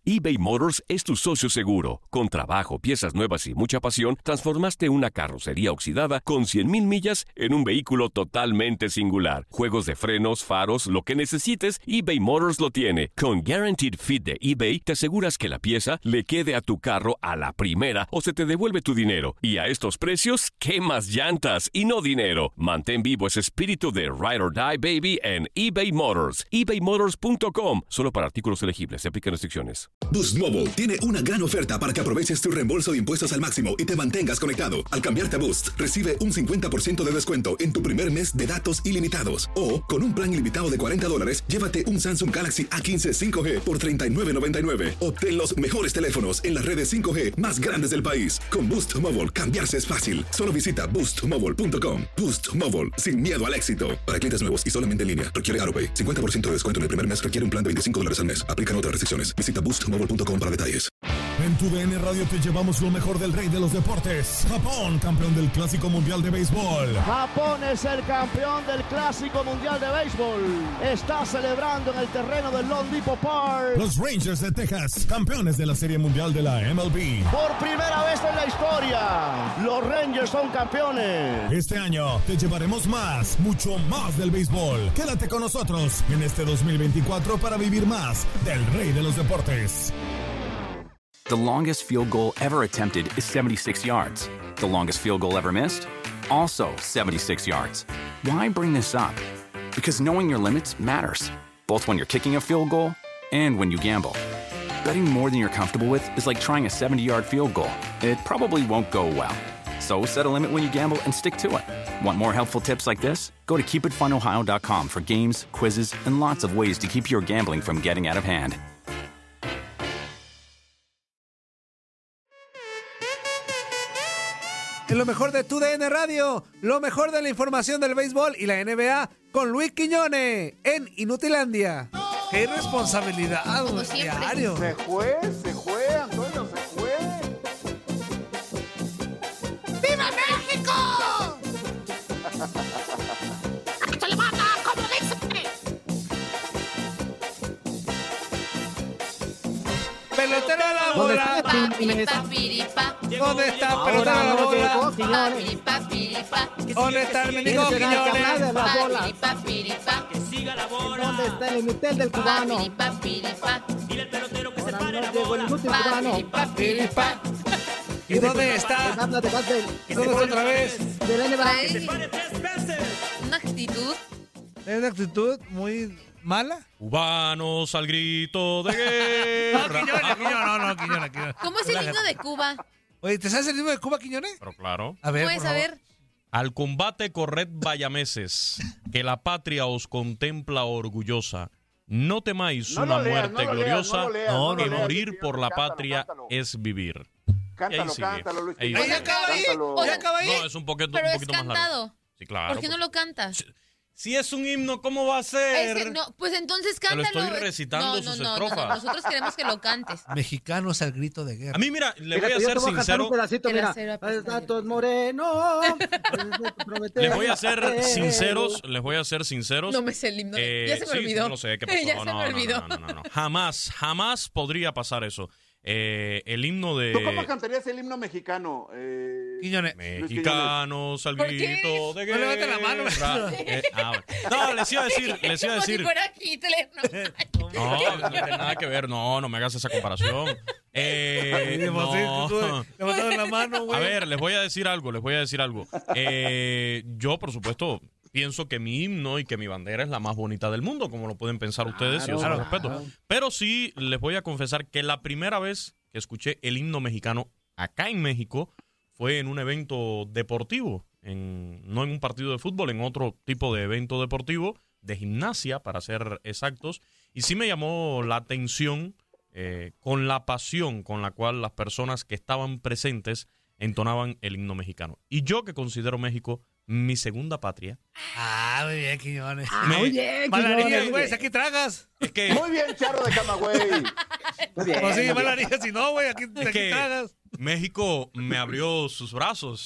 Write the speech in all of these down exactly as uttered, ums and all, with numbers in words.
eBay Motors es tu socio seguro. Con trabajo, piezas nuevas y mucha pasión, transformaste una carrocería oxidada con cien mil millas en un vehículo totalmente singular. Juegos de frenos, faros, lo que necesites, eBay Motors lo tiene. Con Guaranteed Fit de eBay, te aseguras que la pieza le quede a tu carro a la primera o se te devuelve tu dinero. Y a estos precios, ¿qué más llantas y no dinero? Mantén vivo ese espíritu de Ride or Die, baby, en eBay Motors. ebay motors punto com. Solo para artículos elegibles. Se aplican restricciones. Boost Mobile tiene una gran oferta para que aproveches tu reembolso de impuestos al máximo y te mantengas conectado. Al cambiarte a Boost, recibe un cincuenta por ciento de descuento en tu primer mes de datos ilimitados. O, con un plan ilimitado de cuarenta dólares, llévate un Samsung Galaxy A quince cinco G por treinta y nueve noventa y nueve. Obtén los mejores teléfonos en las redes cinco G más grandes del país. Con Boost Mobile, cambiarse es fácil. Solo visita boost mobile punto com. Boost Mobile, sin miedo al éxito. Para clientes nuevos y solamente en línea, requiere AutoPay. cincuenta por ciento de descuento en el primer mes requiere un plan de veinticinco dólares al mes. Aplican otras restricciones. Visita boost mobile punto com para detalles. En tu D N Radio te llevamos lo mejor del rey de los deportes. Japón, campeón del Clásico Mundial de Béisbol. Japón es el campeón del Clásico Mundial de Béisbol. Está celebrando en el terreno del Lone Depot Park. Los Rangers de Texas, campeones de la Serie Mundial de la M L B. Por primera vez en la historia, los Rangers son campeones. Este año te llevaremos más, mucho más del béisbol. Quédate con nosotros en este dos mil veinticuatro para vivir más del rey de los deportes. The longest field goal ever attempted is seventy-six yards. The longest field goal ever missed? Also seventy-six yards. Why bring this up? Because knowing your limits matters, both when you're kicking a field goal and when you gamble. Betting more than you're comfortable with is like trying a seventy-yard field goal. It probably won't go well. So set a limit when you gamble and stick to it. Want more helpful tips like this? Go to keep it fun ohio dot com for games, quizzes, and lots of ways to keep your gambling from getting out of hand. En lo mejor de tu D N Radio, lo mejor de la información del béisbol y la N B A con Luis Quiñone en Inutilandia. ¡Qué irresponsabilidad, güey! Diario. Se fue, se fue, Antonio, se fue. ¡Viva México! ¡Esto le mata, como dice! ¡Pelotero a la bola! ¿Dónde está pelotero a la bola? ¿Dónde está el mendigo Quiñones? Que siga la bola. ¿Dónde está el inútil del cubano? Dile al pelotero que se pare la bola. ¿Y dónde está? ¿Y dónde está otra vez? Que se pare tres veces. Una actitud. Es una actitud muy mala. Cubanos al grito de guerra. No, Quiñones, Quiñones, no, no, Quiñones, Quiñones. ¿Cómo es el himno de Cuba? Oye, ¿te sabes el himno de Cuba, Quiñones? Pero claro. A ver, ¿puedes saber? Al combate corred vallameses, que la patria os contempla orgullosa. No temáis No una lo leas, muerte no lo leas, gloriosa, no lo leas, no que lo leas. morir por la Cántalo, patria cántalo. es vivir. Cántalo, Y ahí sigue. cántalo, Luis. Ahí Quiñones, Ahí acaba ahí. cántalo. O sea, ¿Ya acaba ahí? No, es un poquito, Pero un es poquito más largo. cantado. Sí, claro. ¿Por qué no lo cantas? Si es un himno, ¿cómo va a ser? Es que no, pues entonces Te lo cántalo. estoy recitando no, no, sus no, no, estrofas. no, nosotros queremos que lo cantes. Mexicanos al grito de guerra. A mí, mira, le Fíjate, voy a yo ser te voy a cantar sincero. un pedacito, El mira. acero apesta Datos Moreno. Les voy a ser sinceros, les voy a ser sinceros. No me sé el himno. Eh, ya se me sí, olvidó. sí, lo sé, ¿qué pasó? Ya se no, me no, olvidó. No, no, no, no. Jamás, jamás podría pasar eso. Eh, el himno de... ¿Tú cómo cantarías el himno mexicano? Eh... Quiñones. Mexicanos al ¿Por qué? grito de No guerra. levanten la mano. Eh, ah, bueno. No, les iba a decir, les iba a Como si decir. fuera Hitler. No. No, no tiene nada que ver, no, no me hagas esa comparación. Eh, Sí, pues sí, no. tú levantando la mano, güey. A ver, les voy a decir algo, les voy a decir algo. Eh, yo, por supuesto, pienso que mi himno y que mi bandera es la más bonita del mundo, como lo pueden pensar ustedes, y yo se lo claro, respeto. claro. Pero sí, les voy a confesar que la primera vez que escuché el himno mexicano acá en México fue en un evento deportivo, en, no en un partido de fútbol, en otro tipo de evento deportivo, de gimnasia, para ser exactos, y sí me llamó la atención eh, con la pasión con la cual las personas que estaban presentes entonaban el himno mexicano. Y yo, que considero México mi segunda patria. Ah, muy bien, Quiñones. Ah, Me- muy bien, Malarías, Quiñones. güey, si aquí tragas. Es que, Muy bien, Charro de Camagüey. Muy bien. Pues sí, muy bien. malarías, si no, güey, aquí, es aquí que tragas. México me abrió sus brazos.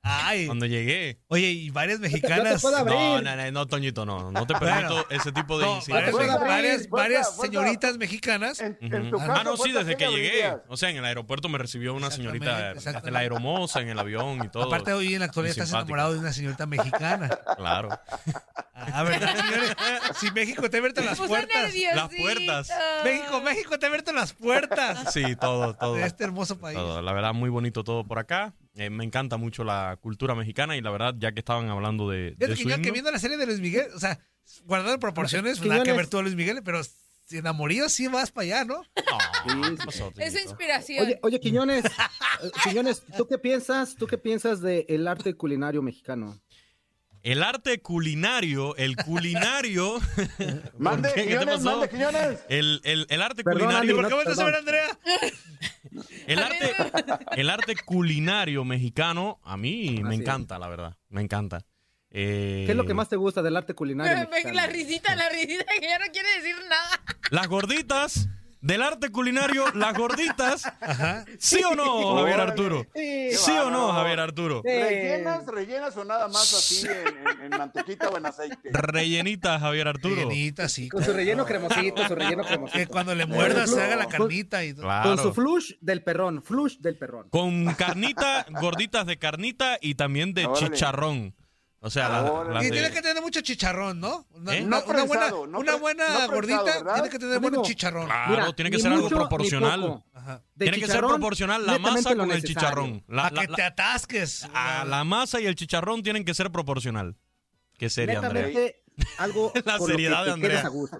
Ay. Cuando llegué. Oye, y varias mexicanas. No, no, no, no, Toñito, no. No te permito Bueno. ese tipo de No, incidentes. varias, abrir, varias, fuerza, varias fuerza. señoritas mexicanas. En, Ujú. en tu Ah, caso, no, sí, fuerza, desde ¿quién que llegué. abrirías? O sea, en el aeropuerto me recibió una señorita, Exactamente, exactamente. la aeromoza en el avión y todo. Aparte, hoy en la actualidad Muy estás simpática. enamorado de una señorita mexicana. Claro. Ah, ¿verdad, señores? Si México te ha abierto las puso puertas. nerviosito. Las puertas. México, México te ha abierto las puertas Sí, todo, todo. de este hermoso país. Todo. La verdad, muy bonito todo por acá. Eh, me encanta mucho la cultura mexicana y la verdad, ya que estaban hablando de, de Fíjate su que yo que himno, viendo la serie de Luis Miguel, o sea, guardando proporciones, pues, nada que ver tú a Luis Miguel, pero si enamorío sí vas para allá, ¿no? no, ¿qué pasó, Es Toñito? inspiración. Oye, oye, Quiñones, eh, Quiñones, ¿tú qué piensas? ¿Tú qué piensas del arte culinario mexicano? El arte culinario, el culinario. Mande, ¿Por qué? ¿Qué te Quiñones, pasó? mande, Quiñones. El, el, el arte Perdón, culinario. Andy, ¿Por qué no, vuelves a ver a perdón. Andrea? El arte, el arte culinario mexicano, a mí me Así es. encanta, la verdad. Me encanta. Eh, ¿Qué es lo que más te gusta del arte culinario Me- me- mexicano? La risita, la risita que ya no quiere decir nada. Las gorditas. Del arte culinario, las gorditas. ¿Sí o no, Javier Órale. Arturo? Sí. ¿Sí o no, bárbaro. Javier Arturo? Sí. ¿Rellenas, rellenas o nada más así en, en, en mantequita o en aceite? Rellenitas, Javier Arturo. Rellenita, sí. Con su relleno cremosito, su relleno Que cremosito. cuando le muerdas se haga la carnita y todo. Claro. Con su flush del perrón, flush del perrón. Con carnita, gorditas de carnita y también de Órale. chicharrón. O sea, la- Órale. las Y de- tiene que tener mucho chicharrón, ¿no? Una, ¿Eh? una- No una buena, prensado, no una pre- buena no prensado, gordita ¿verdad? tiene que tener buen Amigo, chicharrón. Claro, Mira, tiene que ni ser algo mucho, ni proporcional. poco. Ajá. De Tiene que ser chicharrón, proporcional la netamente masa lo con el necesario. chicharrón. La, A la- que te atasques. la- la masa y el chicharrón tienen que ser proporcional. Qué seria, Andrea. Netamente algo La con lo seriedad que de te quedes Andrea. a gusto.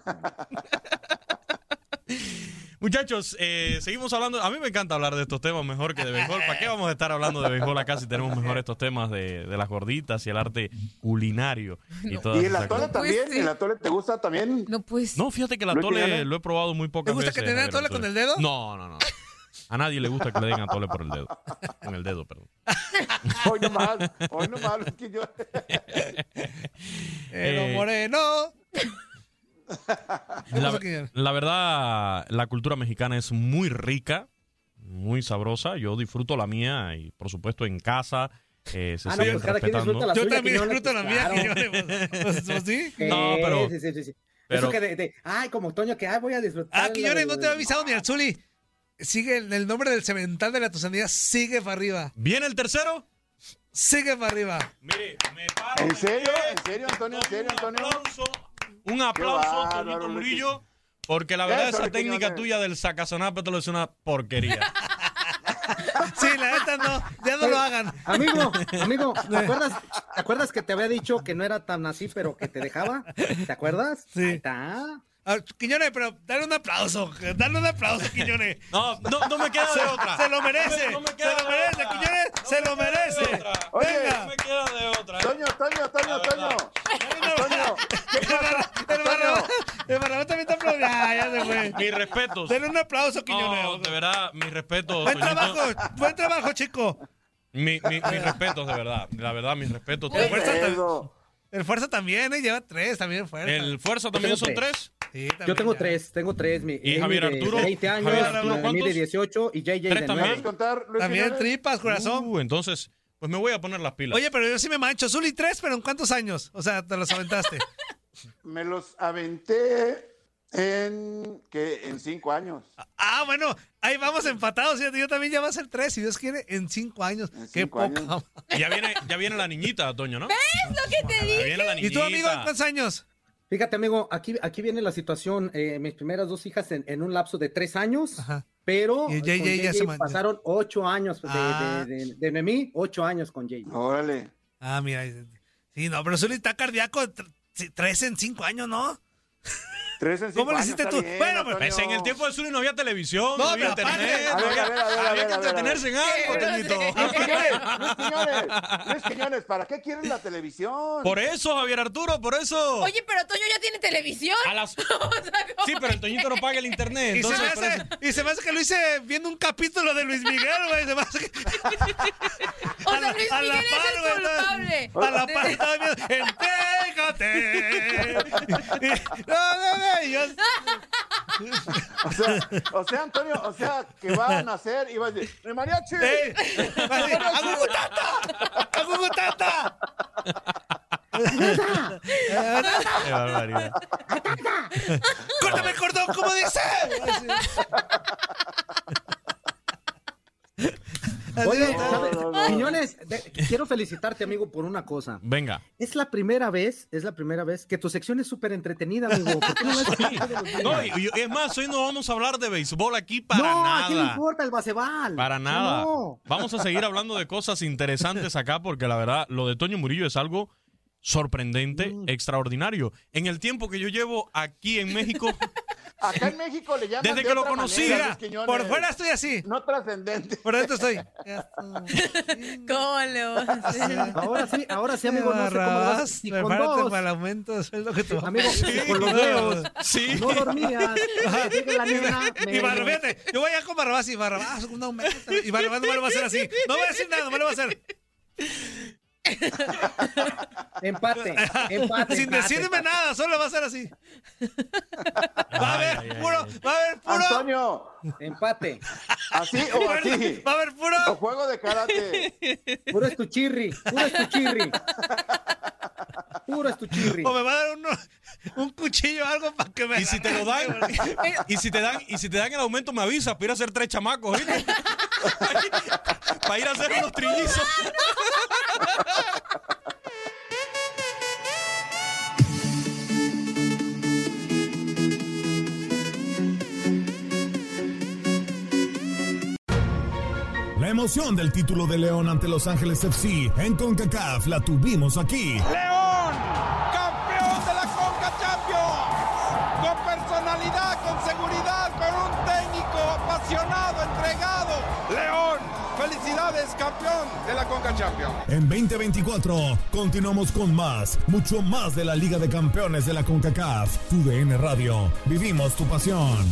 Muchachos, eh, seguimos hablando. A mí me encanta hablar de estos temas mejor que de béisbol. ¿Para qué vamos a estar hablando de béisbol acá si tenemos mejor estos temas de, de las gorditas y el arte culinario? Y, todas ¿Y el esas atole cosas? también? Pues sí. ¿El atole te gusta también? No, pues. No, fíjate que el Luis atole Quiñones. lo he probado muy pocas ¿Te gusta veces. que te den Javier atole Arturo. con el dedo? No, no, no. A nadie le gusta que le den atole por el dedo. Con el dedo, perdón. Hoy nomás, hoy nomás, Luis Quiñones. Pero Eh, moreno. La, pasó, Quiñones? la verdad, la cultura mexicana es muy rica, muy sabrosa. Yo disfruto la mía y, por supuesto, en casa eh, se Ah, no, siguen pues cada quien respetando. disfruta la Yo suya, también Quiñones, disfruto la pues, mía, claro. Quiñones. Pues, pues, sí. No, pero- Sí, sí, sí, sí. pero- Eso que de, de- ay, como Toño, que ay, voy a disfrutar. Ah, Quiñones, la- no te he avisado ni al Zuli. Sigue el, el nombre del cemental de la Tusanía, sigue para arriba. ¿Viene el tercero? Sigue para arriba. Mire, me paro. ¿En de serio? pie, ¿En serio, Antonio? ¿En serio, un Antonio? aplauso, un aplauso, bárbaro, Toñito Luis. Murillo, porque la verdad Eso, esa Luis técnica Quiñones. tuya del sacazonápetelo es una porquería. Sí, la neta no, ya no lo hagan. Amigo, amigo, ¿te acuerdas, ¿te acuerdas que te había dicho que no era tan así, pero que te dejaba? ¿Te acuerdas? Sí. Ahí está. Ah, Quiñones, pero dale un aplauso, dale un aplauso, Quiñones. No, no, no me queda de otra. Se lo merece, No me se queda lo de merece, otra. Quiñones, No se me lo queda de merece. otra. Oye, No Venga. me queda de otra. ¿eh? Toño, Toño, Toño, Toño. Antonio, ¿qué El pasa? Barra- el Barrabás el Barrabás también está aplaudiendo. Ah, ya se fue. Mis respetos. Denle un aplauso, Quiñones. No, de verdad, mis respetos. Buen Toñito. trabajo, buen trabajo, chico. Mi- mi- mis respetos, de verdad. La verdad, mis respetos. El Toñito. fuerza, Eso. el fuerza también, ¿eh? Lleva tres también, fuerza. El Fuerza también Yo son tengo tres. Sí, también Yo tengo ya. tres, tengo tres. Mi, ¿Y Amy Javier de Arturo? veinte años, Javier Arturo, mi de ¿cuántos? dieciocho y J J ¿Tres de también? nueve. ¿Puedes contar, Luis También Quiñones? tripas, corazón. Uh, entonces, pues me voy a poner las pilas. Oye, pero yo sí me mancho. Zuli tres, pero ¿en cuántos años? O sea, te los aventaste. Me los aventé en, ¿qué? En cinco años. Ah, bueno, ahí vamos empatados. Fíjate, yo también ya va a ser tres, si Dios quiere, en cinco años. En Qué cinco poca. años. Ya viene, ya viene la niñita, Toño, ¿no? ¿Ves lo que te Ya dije? viene la ¿Y niñita. tú, amigo, en cuántos años? Fíjate, amigo, aquí, aquí viene la situación. Eh, mis primeras dos hijas en, en un lapso de tres años, Ajá. pero Y con J J ya J J se mantiene. pasaron ocho años de, Ah. de, de, de Noemí, ocho años con J J. Órale. Ah, mira. Sí, no, pero Zuli está cardíaco. tr- sí, Tres en cinco años, ¿no? Tres en cinco ¿Cómo le años, hiciste está tú? bien, Bueno, pues, Antonio. Pues en el tiempo de Zuli no había televisión, no, No, había pero aparte- internet, A no ver, había, a ver, a ver, a había ver, que a ver, entretenerse en algo, Sí, Toñito. Luis Quiñones, Luis Quiñones, Luis Quiñones, ¿para qué quieres la televisión? Por eso, Javier Arturo, por eso. Oye, pero Toño ya tiene televisión. A las- O sea, ¿cómo Sí, pero el Toñito no paga el internet, Y se, me entonces por hace, eso. y se me hace que lo hice viendo un capítulo de Luis Miguel, güey. Se me hace que... O a la- sea, Luis a la Miguel par, es güey, el culpable. A la par estaba viendo, entrégate. Y- No, no, no, y yo... O sea, o sea, Antonio, o sea, que va a nacer y va a decir, ¡mi mariachi! ¡Eh! Va a decir, ¡Agugutata! ¡Agugutata! ¡Qué barbaridad! ¡Córtame el cordón, como dice! Oye, No, ¿sabes? no, no. Quiñones, de- quiero felicitarte, amigo, por una cosa. Venga. Es la primera vez, es la primera vez que tu sección es súper entretenida, amigo. ¿Por qué no la haces todos los días? No, y, y es más, hoy no vamos a hablar de béisbol aquí para no, nada. ¿a quién le importa el baseball? Para nada. No. Vamos a seguir hablando de cosas interesantes acá porque la verdad, lo de Toño Murillo es algo sorprendente, Mm. extraordinario. En el tiempo que yo llevo aquí en México, Acá en México le llaman Desde de que lo otra conocí, manera, Mira, Luis Quiñones. por fuera estoy así. No trascendente. Por dentro estoy. ¿Cómo le vas a hacer? Ahora sí, ahora sí, amigo, no sé cómo lo vas a Barrabás, si con prepárate dos, para el aumento de sueldo que tú amigo, si con los dedos sí. no dormías, que llegue la nena, me- Y Barrabás, fíjate, yo voy a con Barrabás y Barrabás, un aumento. Y Barrabás no me lo va a hacer ascer así. No voy a decir nada, no me lo va a hacer. empate, empate. Sin empate, decirme empate. nada, solo va a ser así. Va a haber Ay, ay, puro, ay. va a haber puro. Antonio, Empate, así o así. Va a haber O puro. juego de karate. puro es tu chirri, puro es tu chirri. Puro es tu chirri. O me va a dar uno, un cuchillo o algo para que me. Y si te lo dan, y si te dan, y si te dan el aumento, me avisas para ir a hacer tres chamacos, ¿viste? Para ir a hacer unos trillizos. La emoción del título de León ante Los Ángeles F C en CONCACAF la tuvimos aquí. León, campeón de la Conca Champions, con personalidad, con seguridad, con un técnico apasionado, entregado. León, felicidades, campeón de la Conca Champions. En veinte veinticuatro continuamos con más, mucho más de la Liga de Campeones de la CONCACAF. Tu D N Radio, vivimos tu pasión.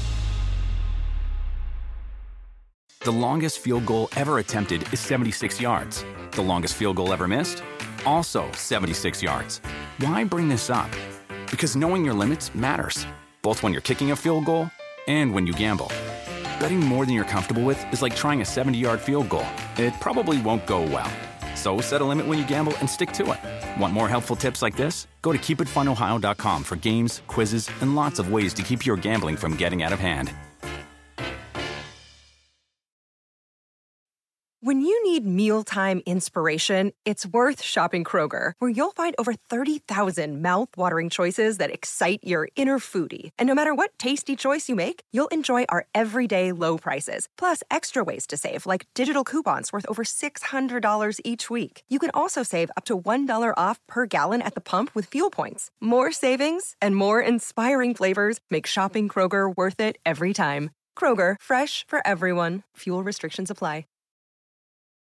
The longest field goal ever attempted is seventy-six yards. The longest field goal ever missed? Also seventy-six yards. Why bring this up? Because knowing your limits matters, both when you're kicking a field goal and when you gamble. Betting more than you're comfortable with is like trying a seventy-yard field goal. It probably won't go well. So set a limit when you gamble and stick to it. Want more helpful tips like this? Go to keep it fun ohio dot com for games, quizzes, and lots of ways to keep your gambling from getting out of hand. When you need mealtime inspiration, it's worth shopping Kroger, where you'll find over thirty thousand mouth-watering choices that excite your inner foodie. And no matter what tasty choice you make, you'll enjoy our everyday low prices, plus extra ways to save, like digital coupons worth over six hundred dollars each week. You can also save up to one dollar off per gallon at the pump with fuel points. More savings and more inspiring flavors make shopping Kroger worth it every time. Kroger, fresh for everyone. Fuel restrictions apply.